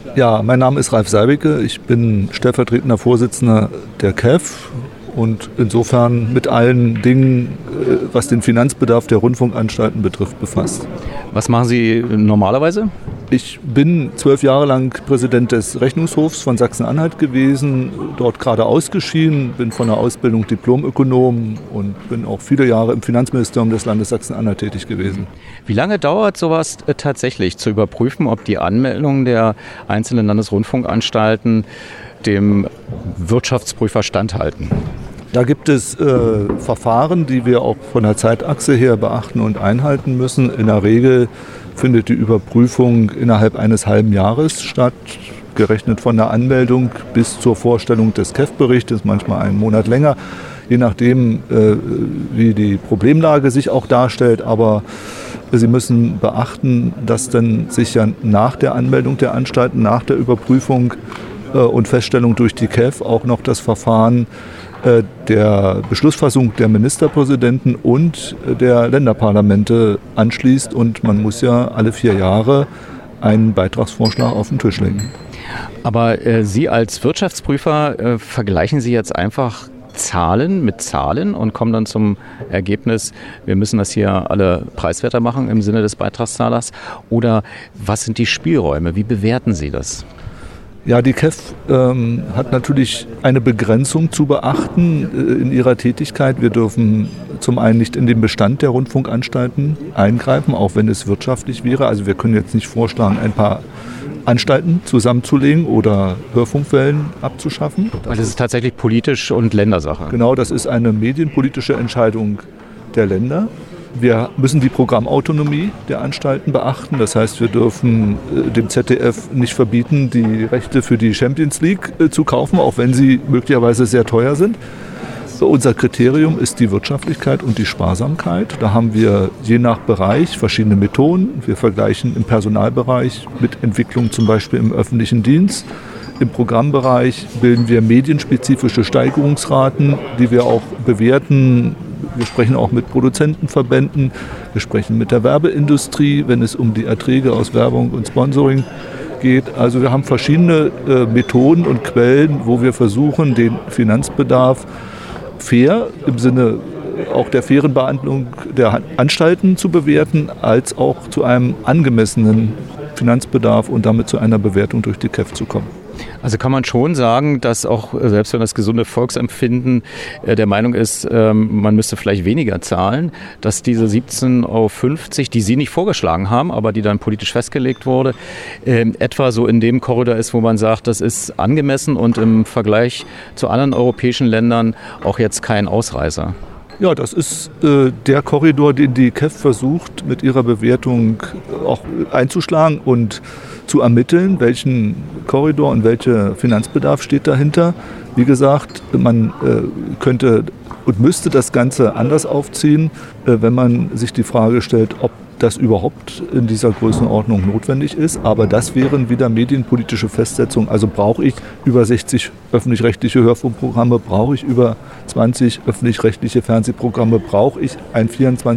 Ja, mein Name ist Ralf Seibeke. Ich bin stellvertretender Vorsitzender der KEF und insofern mit allen Dingen, was den Finanzbedarf der Rundfunkanstalten betrifft, befasst. Was machen Sie normalerweise? Ich bin 12 Jahre lang Präsident des Rechnungshofs von Sachsen-Anhalt gewesen, dort gerade ausgeschieden, bin von der Ausbildung Diplomökonom und bin auch viele Jahre im Finanzministerium des Landes Sachsen-Anhalt tätig gewesen. Wie lange dauert sowas tatsächlich zu überprüfen, ob die Anmeldungen der einzelnen Landesrundfunkanstalten dem Wirtschaftsprüfer standhalten? Da gibt es Verfahren, die wir auch von der Zeitachse her beachten und einhalten müssen. In der Regel findet die Überprüfung innerhalb eines halben Jahres statt, gerechnet von der Anmeldung bis zur Vorstellung des KEF-Berichtes, manchmal einen Monat länger, je nachdem, wie die Problemlage sich auch darstellt. Aber Sie müssen beachten, dass dann sich ja nach der Anmeldung der Anstalten, nach der Überprüfung und Feststellung durch die KEF auch noch das Verfahren der Beschlussfassung der Ministerpräsidenten und der Länderparlamente anschließt. Und man muss ja alle 4 Jahre einen Beitragsvorschlag auf den Tisch legen. Aber Sie als Wirtschaftsprüfer, vergleichen Sie jetzt einfach Zahlen mit Zahlen und kommen dann zum Ergebnis, wir müssen das hier alle preiswerter machen im Sinne des Beitragszahlers? Oder was sind die Spielräume? Wie bewerten Sie das? Ja, die KEF hat natürlich eine Begrenzung zu beachten in ihrer Tätigkeit. Wir dürfen zum einen nicht in den Bestand der Rundfunkanstalten eingreifen, auch wenn es wirtschaftlich wäre. Also wir können jetzt nicht vorschlagen, ein paar Anstalten zusammenzulegen oder Hörfunkwellen abzuschaffen. Weil das ist tatsächlich politisch und Ländersache. Genau, das ist eine medienpolitische Entscheidung der Länder. Wir müssen die Programmautonomie der Anstalten beachten. Das heißt, wir dürfen dem ZDF nicht verbieten, die Rechte für die Champions League zu kaufen, auch wenn sie möglicherweise sehr teuer sind. Unser Kriterium ist die Wirtschaftlichkeit und die Sparsamkeit. Da haben wir je nach Bereich verschiedene Methoden. Wir vergleichen im Personalbereich mit Entwicklung zum Beispiel im öffentlichen Dienst. Im Programmbereich bilden wir medienspezifische Steigerungsraten, die wir auch bewerten. Wir sprechen auch mit Produzentenverbänden, wir sprechen mit der Werbeindustrie, wenn es um die Erträge aus Werbung und Sponsoring geht. Also wir haben verschiedene Methoden und Quellen, wo wir versuchen, den Finanzbedarf fair im Sinne auch der fairen Behandlung der Anstalten zu bewerten, als auch zu einem angemessenen Finanzbedarf und damit zu einer Bewertung durch die KEF zu kommen. Also kann man schon sagen, dass auch, selbst wenn das gesunde Volksempfinden der Meinung ist, man müsste vielleicht weniger zahlen, dass diese 17,50 €, die Sie nicht vorgeschlagen haben, aber die dann politisch festgelegt wurde, etwa so in dem Korridor ist, wo man sagt, das ist angemessen und im Vergleich zu anderen europäischen Ländern auch jetzt kein Ausreißer. Ja, das ist der Korridor, den die KEF versucht, mit ihrer Bewertung auch einzuschlagen und zu ermitteln, welchen Korridor und welcher Finanzbedarf steht dahinter. Wie gesagt, man könnte und müsste das Ganze anders aufziehen, wenn man sich die Frage stellt, ob das überhaupt in dieser Größenordnung notwendig ist. Aber das wären wieder medienpolitische Festsetzungen. Also brauche ich über 60 öffentlich-rechtliche Hörfunkprogramme, brauche ich über 20 öffentlich-rechtliche Fernsehprogramme, brauche ich ein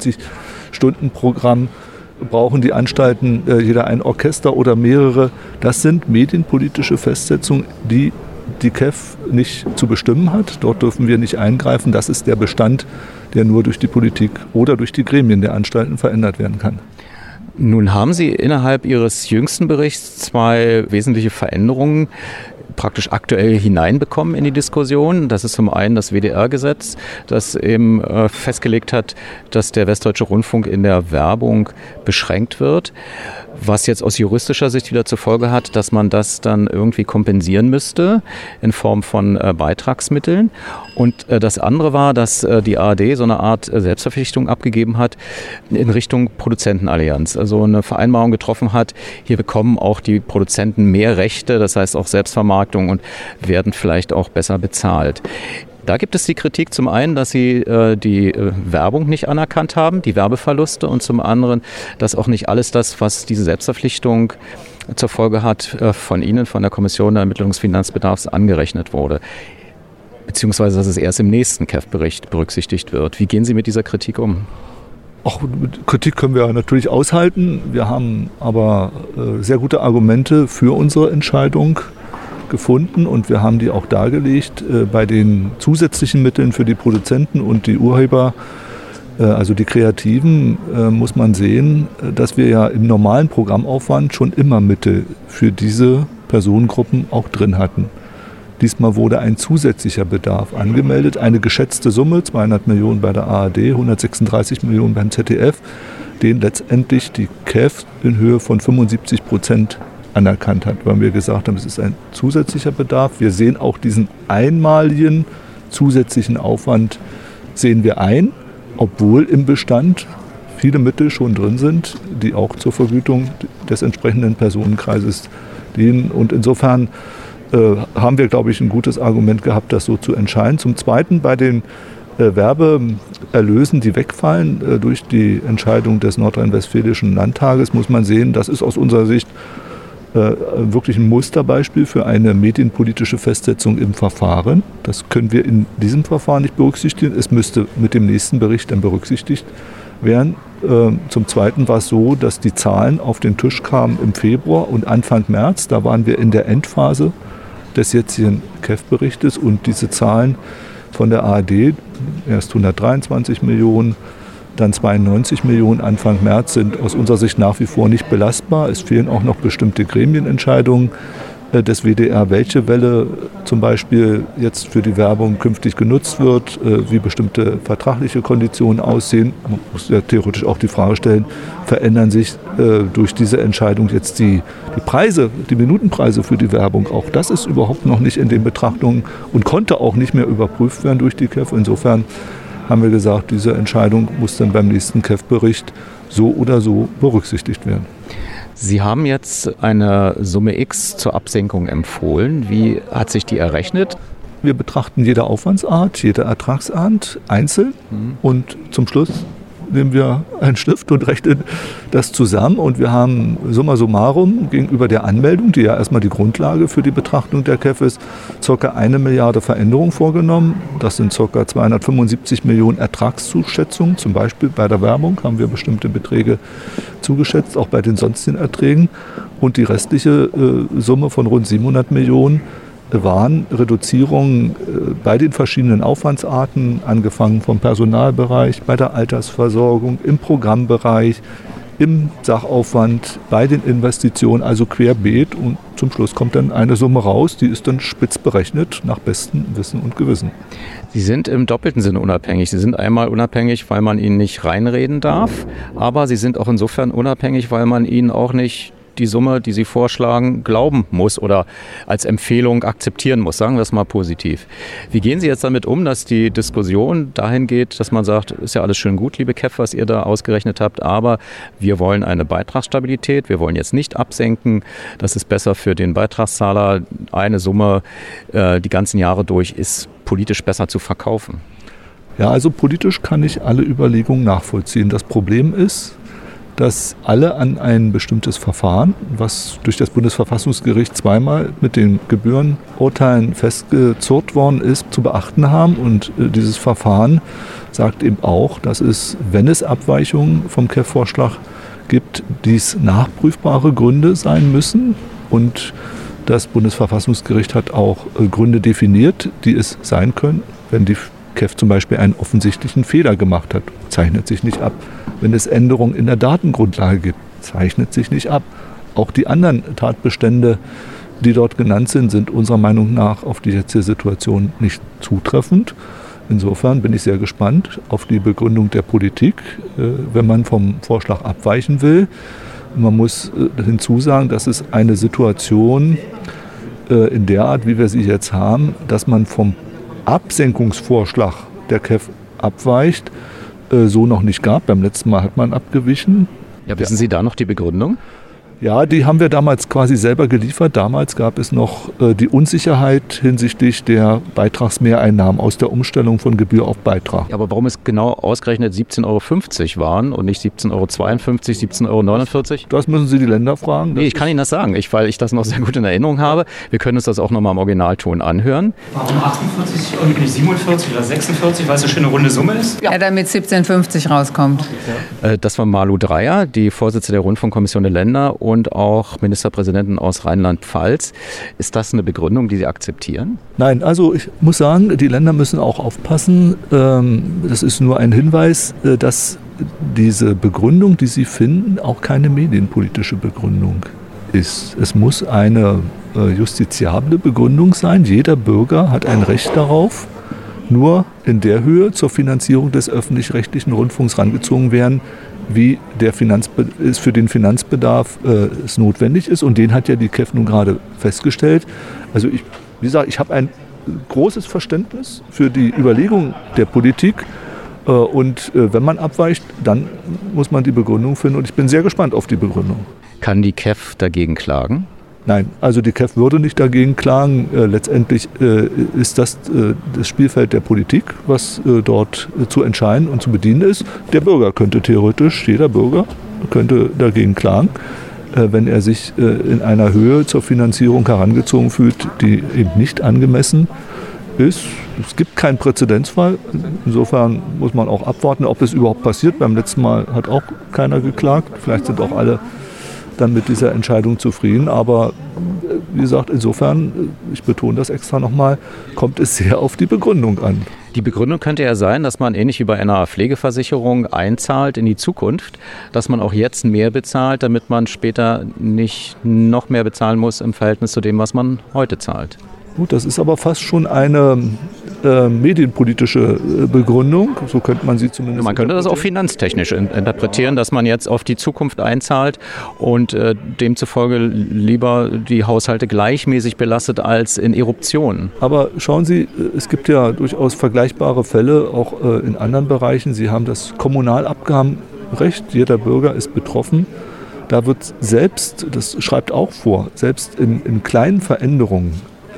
24-Stunden-Programm, brauchen die Anstalten jeder ein Orchester oder mehrere. Das sind medienpolitische Festsetzungen, die die KEF nicht zu bestimmen hat. Dort dürfen wir nicht eingreifen. Das ist der Bestand, der nur durch die Politik oder durch die Gremien der Anstalten verändert werden kann. Nun haben Sie innerhalb Ihres jüngsten Berichts 2 wesentliche Veränderungen praktisch aktuell hineinbekommen in die Diskussion. Das ist zum einen das WDR-Gesetz, das eben festgelegt hat, dass der Westdeutsche Rundfunk in der Werbung beschränkt wird, was jetzt aus juristischer Sicht wieder zur Folge hat, dass man das dann irgendwie kompensieren müsste in Form von Beitragsmitteln. Und das andere war, dass die ARD so eine Art Selbstverpflichtung abgegeben hat in Richtung Produzentenallianz. Also eine Vereinbarung getroffen hat, hier bekommen auch die Produzenten mehr Rechte, das heißt auch Selbstvermarktung und werden vielleicht auch besser bezahlt. Da gibt es die Kritik zum einen, dass sie die Werbung nicht anerkannt haben, die Werbeverluste, und zum anderen, dass auch nicht alles das, was diese Selbstverpflichtung zur Folge hat, von Ihnen, von der Kommission der Ermittlung des Finanzbedarfs angerechnet wurde. Beziehungsweise, dass es erst im nächsten KEF-Bericht berücksichtigt wird. Wie gehen Sie mit dieser Kritik um? Auch Kritik können wir natürlich aushalten. Wir haben aber sehr gute Argumente für unsere Entscheidung gefunden und wir haben die auch dargelegt. Bei den zusätzlichen Mitteln für die Produzenten und die Urheber, also die Kreativen, muss man sehen, dass wir ja im normalen Programmaufwand schon immer Mittel für diese Personengruppen auch drin hatten. Diesmal wurde ein zusätzlicher Bedarf angemeldet, eine geschätzte Summe, 200 Millionen bei der ARD, 136 Millionen beim ZDF, den letztendlich die KEF in Höhe von 75% anerkannt hat, weil wir gesagt haben, es ist ein zusätzlicher Bedarf. Wir sehen auch diesen einmaligen zusätzlichen Aufwand, sehen wir ein, obwohl im Bestand viele Mittel schon drin sind, die auch zur Vergütung des entsprechenden Personenkreises dienen. Und insofern haben wir, glaube ich, ein gutes Argument gehabt, das so zu entscheiden. Zum Zweiten bei den Werbeerlösen, die wegfallen durch die Entscheidung des Nordrhein-Westfälischen Landtages, muss man sehen, das ist aus unserer Sicht wirklich ein Musterbeispiel für eine medienpolitische Festsetzung im Verfahren. Das können wir in diesem Verfahren nicht berücksichtigen. Es müsste mit dem nächsten Bericht dann berücksichtigt werden. Zum Zweiten war es so, dass die Zahlen auf den Tisch kamen im Februar und Anfang März. Da waren wir in der Endphase des jetzigen KEF-Berichtes und diese Zahlen von der ARD, erst 123 Millionen, dann 92 Millionen Anfang März, sind aus unserer Sicht nach wie vor nicht belastbar. Es fehlen auch noch bestimmte Gremienentscheidungen des WDR, welche Welle zum Beispiel jetzt für die Werbung künftig genutzt wird, wie bestimmte vertragliche Konditionen aussehen. Man muss ja theoretisch auch die Frage stellen, verändern sich durch diese Entscheidung jetzt die Preise, die Minutenpreise für die Werbung? Auch das ist überhaupt noch nicht in den Betrachtungen und konnte auch nicht mehr überprüft werden durch die KEF. Insofern haben wir gesagt, diese Entscheidung muss dann beim nächsten KEF-Bericht so oder so berücksichtigt werden. Sie haben jetzt eine Summe X zur Absenkung empfohlen. Wie hat sich die errechnet? Wir betrachten jede Aufwandsart, jede Ertragsart einzeln und zum Schluss nehmen wir einen Stift und rechnen das zusammen und wir haben summa summarum gegenüber der Anmeldung, die ja erstmal die Grundlage für die Betrachtung der KEF ist, ca. 1 Milliarde Veränderungen vorgenommen. Das sind ca. 275 Millionen Ertragszuschätzungen, zum Beispiel bei der Werbung haben wir bestimmte Beträge zugeschätzt, auch bei den sonstigen Erträgen und die restliche Summe von rund 700 Millionen waren Reduzierungen bei den verschiedenen Aufwandsarten, angefangen vom Personalbereich, bei der Altersversorgung, im Programmbereich, im Sachaufwand, bei den Investitionen, also querbeet. Und zum Schluss kommt dann eine Summe raus, die ist dann spitz berechnet nach bestem Wissen und Gewissen. Sie sind im doppelten Sinne unabhängig. Sie sind einmal unabhängig, weil man Ihnen nicht reinreden darf, aber Sie sind auch insofern unabhängig, weil man Ihnen auch nicht die Summe, die Sie vorschlagen, glauben muss oder als Empfehlung akzeptieren muss. Sagen wir es mal positiv. Wie gehen Sie jetzt damit um, dass die Diskussion dahin geht, dass man sagt, ist ja alles schön gut, liebe KEF, was ihr da ausgerechnet habt, aber wir wollen eine Beitragsstabilität, wir wollen jetzt nicht absenken. Das ist besser für den Beitragszahler. Eine Summe die ganzen Jahre durch ist politisch besser zu verkaufen. Ja, also politisch kann ich alle Überlegungen nachvollziehen. Das Problem ist, dass alle an ein bestimmtes Verfahren, was durch das Bundesverfassungsgericht zweimal mit den Gebührenurteilen festgezurrt worden ist, zu beachten haben. Und dieses Verfahren sagt eben auch, dass es, wenn es Abweichungen vom KEF-Vorschlag gibt, dies nachprüfbare Gründe sein müssen. Und das Bundesverfassungsgericht hat auch Gründe definiert, die es sein können, wenn die KEF zum Beispiel einen offensichtlichen Fehler gemacht hat, zeichnet sich nicht ab. Wenn es Änderungen in der Datengrundlage gibt, zeichnet sich nicht ab. Auch die anderen Tatbestände, die dort genannt sind, sind unserer Meinung nach auf die jetzige Situation nicht zutreffend. Insofern bin ich sehr gespannt auf die Begründung der Politik, wenn man vom Vorschlag abweichen will. Man muss hinzusagen, dass es eine Situation in der Art, wie wir sie jetzt haben, dass man vom Absenkungsvorschlag der KEF abweicht, so noch nicht gab. Beim letzten Mal hat man abgewichen. Ja, wissen Sie da noch die Begründung? Ja, die haben wir damals quasi selber geliefert. Damals gab es noch die Unsicherheit hinsichtlich der Beitragsmehreinnahmen aus der Umstellung von Gebühr auf Beitrag. Ja, aber warum es genau ausgerechnet 17,50 € waren und nicht 17,52 €, 17,49 €? Das müssen Sie die Länder fragen. Nee, ich kann Ihnen das sagen, weil ich das noch sehr gut in Erinnerung habe. Wir können uns das auch nochmal im Originalton anhören. Warum 48 und nicht 47 oder 46, weil es eine schöne runde Summe ist? Ja, damit 17,50 rauskommt. Das war Malu Dreyer, die Vorsitzende der Rundfunkkommission der Länder und auch Ministerpräsidentin aus Rheinland-Pfalz. Ist das eine Begründung, die Sie akzeptieren? Nein, also ich muss sagen, die Länder müssen auch aufpassen. Das ist nur ein Hinweis, dass diese Begründung, die sie finden, auch keine medienpolitische Begründung ist. Es muss eine justiziable Begründung sein. Jeder Bürger hat ein Recht darauf, nur in der Höhe zur Finanzierung des öffentlich-rechtlichen Rundfunks herangezogen werden, wie der für den Finanzbedarf es notwendig ist. Und den hat ja die KEF nun gerade festgestellt. Also wie gesagt, ich habe ein großes Verständnis für die Überlegung der Politik. Und wenn man abweicht, dann muss man die Begründung finden. Und ich bin sehr gespannt auf die Begründung. Kann die KEF dagegen klagen? Nein, also die KEF würde nicht dagegen klagen. Letztendlich ist das das Spielfeld der Politik, was dort zu entscheiden und zu bedienen ist. Der Bürger könnte theoretisch, jeder Bürger könnte dagegen klagen, wenn er sich in einer Höhe zur Finanzierung herangezogen fühlt, die eben nicht angemessen ist. Es gibt keinen Präzedenzfall. Insofern muss man auch abwarten, ob es überhaupt passiert. Beim letzten Mal hat auch keiner geklagt. Vielleicht sind auch alle dann mit dieser Entscheidung zufrieden. Aber wie gesagt, insofern, ich betone das extra nochmal, kommt es sehr auf die Begründung an. Die Begründung könnte ja sein, dass man ähnlich wie bei einer Pflegeversicherung einzahlt in die Zukunft, dass man auch jetzt mehr bezahlt, damit man später nicht noch mehr bezahlen muss im Verhältnis zu dem, was man heute zahlt. Gut, das ist aber fast schon eine medienpolitische Begründung, so könnte man sie zumindest. Man könnte das auch finanztechnisch interpretieren, dass man jetzt auf die Zukunft einzahlt und demzufolge lieber die Haushalte gleichmäßig belastet als in Eruptionen. Aber schauen Sie, es gibt ja durchaus vergleichbare Fälle, auch in anderen Bereichen. Sie haben das Kommunalabgabenrecht, jeder Bürger ist betroffen. Da wird selbst, das schreibt auch vor, selbst in kleinen Veränderungen,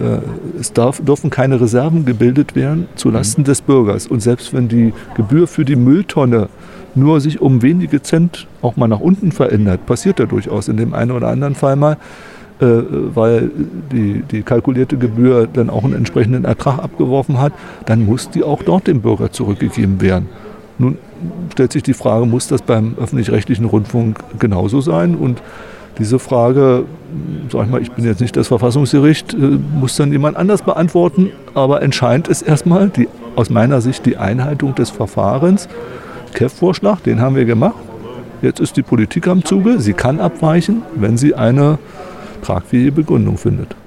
es dürfen keine Reserven gebildet werden zulasten des Bürgers. Und selbst wenn die Gebühr für die Mülltonne nur sich um wenige Cent auch mal nach unten verändert, passiert ja durchaus in dem einen oder anderen Fall mal, weil die kalkulierte Gebühr dann auch einen entsprechenden Ertrag abgeworfen hat, dann muss die auch dort dem Bürger zurückgegeben werden. Nun stellt sich die Frage, muss das beim öffentlich-rechtlichen Rundfunk genauso sein? Und diese Frage, sag ich mal, ich bin jetzt nicht das Verfassungsgericht, muss dann jemand anders beantworten. Aber entscheidend ist erstmal aus meiner Sicht die Einhaltung des Verfahrens. KEF-Vorschlag, den haben wir gemacht. Jetzt ist die Politik am Zuge. Sie kann abweichen, wenn sie eine tragfähige Begründung findet.